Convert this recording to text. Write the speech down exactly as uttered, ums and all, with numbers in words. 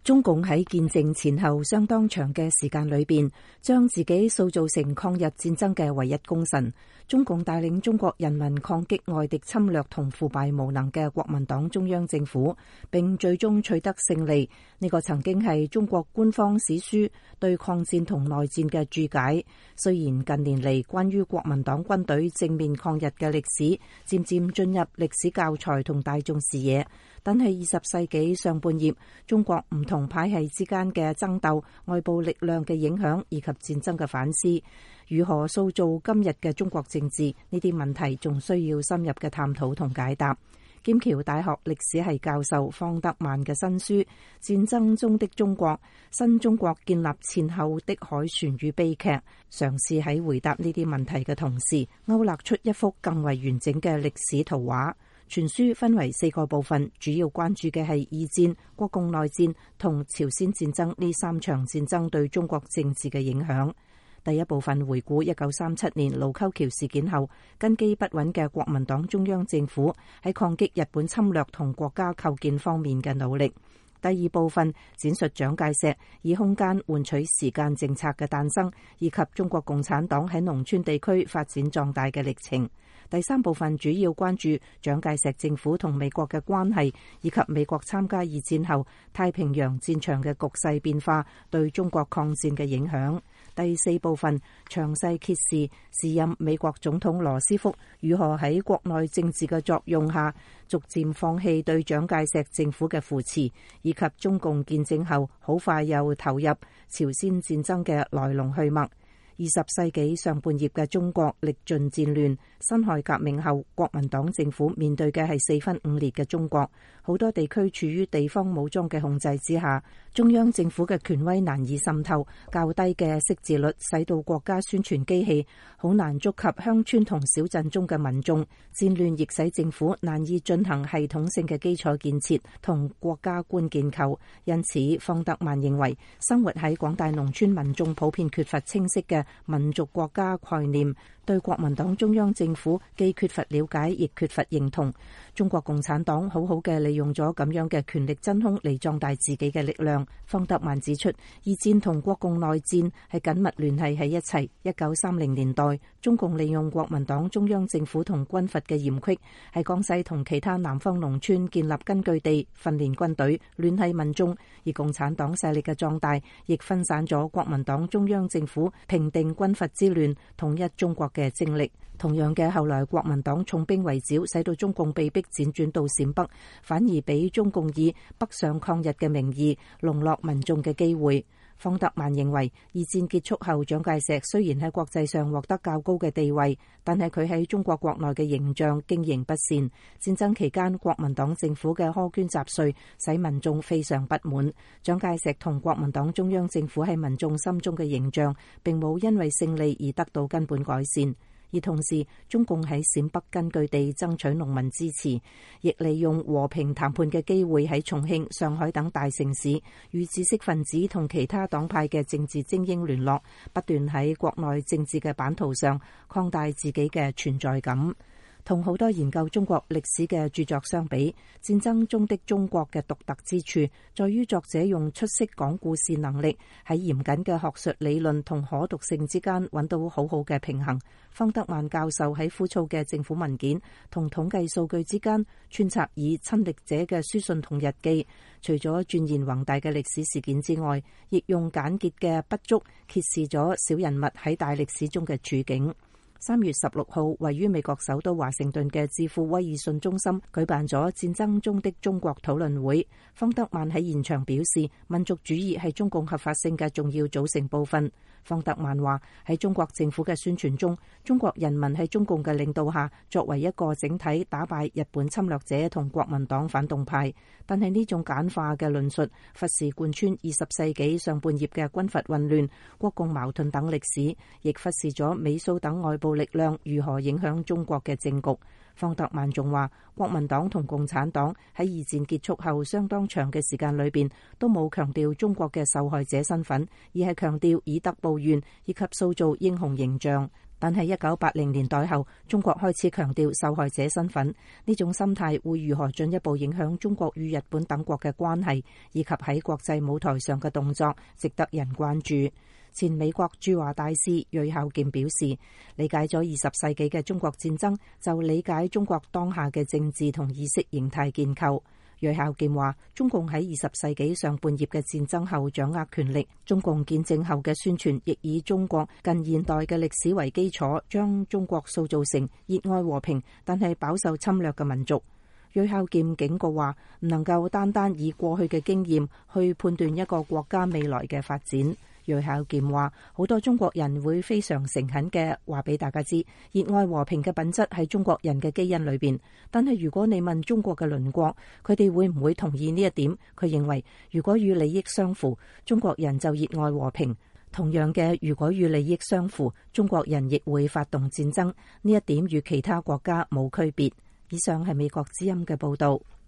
中共喺建政前後相當長嘅時間裏邊，將自己塑造成抗日戰爭嘅唯一功臣。中共帶領中國人民抗擊外敵侵略同腐敗無能嘅國民黨中央政府，並最終取得勝利。呢、這個曾經係中國官方史書對抗戰同內戰嘅注解。雖然近年嚟關於國民黨軍隊正面抗日嘅歷史漸漸進入歷史教材同大眾視野，但係二十世紀上半葉中國唔同派系之間嘅爭鬥、外部力量嘅影響以及戰爭嘅反思，如何塑造今日嘅中國政治，呢啲問題仲需要深入嘅探討同解答。劍橋大學歷史系教授方德曼嘅新書《戰爭中的中國：新中國建立前後的凱旋與悲劇》，嘗試喺回答呢啲問題嘅同時，勾勒出一幅更為完整嘅歷史圖畫。全書分為四個部分，主要關注嘅係二戰、國共內戰同朝鮮戰爭呢三場戰爭對中國政治嘅影響。第一部分回顧一九三七年盧溝橋事件後根基不穩嘅國民黨中央政府喺抗擊日本侵略同國家構建方面嘅努力。第二部分展述蔣介石以空間換取時間政策嘅誕生，以及中國共產黨喺農村地區發展壯大嘅歷程。第三部分主要關注蔣介石政府同美國嘅關係，以及美國參加二戰後太平洋戰場嘅局勢變化對中國抗戰嘅影響。第四部分詳細揭示時任美國總統羅斯福如何喺國內政治嘅作用下，逐漸放棄對蔣介石政府嘅扶持，以及中共建政後好快又投入朝鮮戰爭嘅來龍去脈。二十世紀上半葉嘅中國歷盡戰亂，辛亥革命後國民黨政府面對嘅係四分五裂嘅中國，好多地區處於地方武裝嘅控制之下，中央政府嘅權威難以滲透，較低嘅識字率使到國家宣傳機器好難觸及鄉村同小鎮中嘅民眾，戰亂亦使政府難以進行系統性嘅基礎建設同國家觀建構。因此方德曼認為，生活喺廣大農村民眾普遍缺乏清晰嘅民族國家概念，對國民黨中央政府既缺乏了解，亦缺乏認同。中國共產黨好好嘅利用咗咁樣嘅權力真空嚟壯大自己嘅力量。方德曼指出，二戰同國共內戰係緊密聯繫喺一齊。一九三零年代，中共利用國民黨中央政府同軍閥嘅嚴隙，喺江西同其他南方農村建立根據地，訓練軍隊，聯繫民眾。而共產黨勢力嘅壯大，亦分散咗國民黨中央政府平定軍閥之亂、統一中國嘅精力。同樣嘅，後來國民黨重兵圍剿，使到中共被迫輾轉到陝北，反而俾中共以北上抗日嘅名義籠絡民眾嘅機會。方德曼認為，二戰結束後，蔣介石雖然喺國際上獲得較高嘅地位，但係佢喺中國國內嘅形象經營不善。戰爭期間，國民黨政府嘅苛捐雜稅使民眾非常不滿。蔣介石同國民黨中央政府喺民眾心中嘅形象並冇因為勝利而得到根本改善。而同時，中共喺陝北根據地爭取農民支持，亦利用和平談判嘅機會喺重慶、上海等大城市與知識分子同其他黨派嘅政治精英聯絡，不斷喺國內政治嘅版圖上擴大自己嘅存在感。同好多研究中國歷史嘅著作相比，戰爭中的中國嘅獨特之處，在於作者用出色講故事能力，喺嚴謹嘅學術理論同可讀性之間揾到好好嘅平衡。方德曼教授喺枯燥嘅政府文件同統計數據之間穿插以親歷者嘅書信同日記，除咗鑽研宏大嘅歷史事件之外，亦用簡潔嘅筆觸揭示咗小人物喺大歷史中嘅處境。三月十六號，位於美國首都華盛頓嘅智庫威爾遜中心舉辦咗戰爭中的中國討論會。方德曼喺現場表示，民族主義係中共合法性嘅重要組成部分。方德曼話，喺中國政府嘅宣傳中，中國人民喺中共嘅領導下，作為一個整體打敗日本侵略者同國民黨反動派。但係呢種簡化嘅論述，忽視貫穿二十世紀上半葉嘅軍閥混亂、國共矛盾等歷史，亦忽視咗美蘇等外部力量如何影響中國嘅政局。方德曼仲話，國民黨同共產黨喺二戰結束後相當長嘅時間裏邊，都冇強調中國嘅受害者身份，而係強調以德報怨以及塑造英雄形象。 但係一九八零年代後，中國開始強調受害者身份，呢種心態會如何進一步影響中國與日本等國嘅關係，以及喺國際舞台上嘅動作，值得人關注。前美國駐華大使芮孝儉表示，理解咗二十世紀嘅中國戰爭，就理解中國當下嘅政治同意識形態建構。芮孝儉話，中共喺二十世紀上半葉嘅戰爭後掌握權力，中共建政後嘅宣傳亦以中國近現代嘅歷史為基礎，將中國塑造成熱愛和平但係飽受侵略嘅民族。芮孝儉警告話，唔能夠單單以過去嘅經驗去判斷一個國家未來嘅發展。芮孝儉話，好多中國人會非常誠懇嘅話俾大家知，熱愛和平嘅品質喺中國人嘅基因裏邊。但係如果你問中國嘅鄰國，佢哋會唔會同意呢一點？佢認為，如果與利益相符，中國人就熱愛和平；同樣嘅，如果與利益相符，中國人亦會發動戰爭。呢一點與其他國家冇區別。以上係美國之音嘅報道。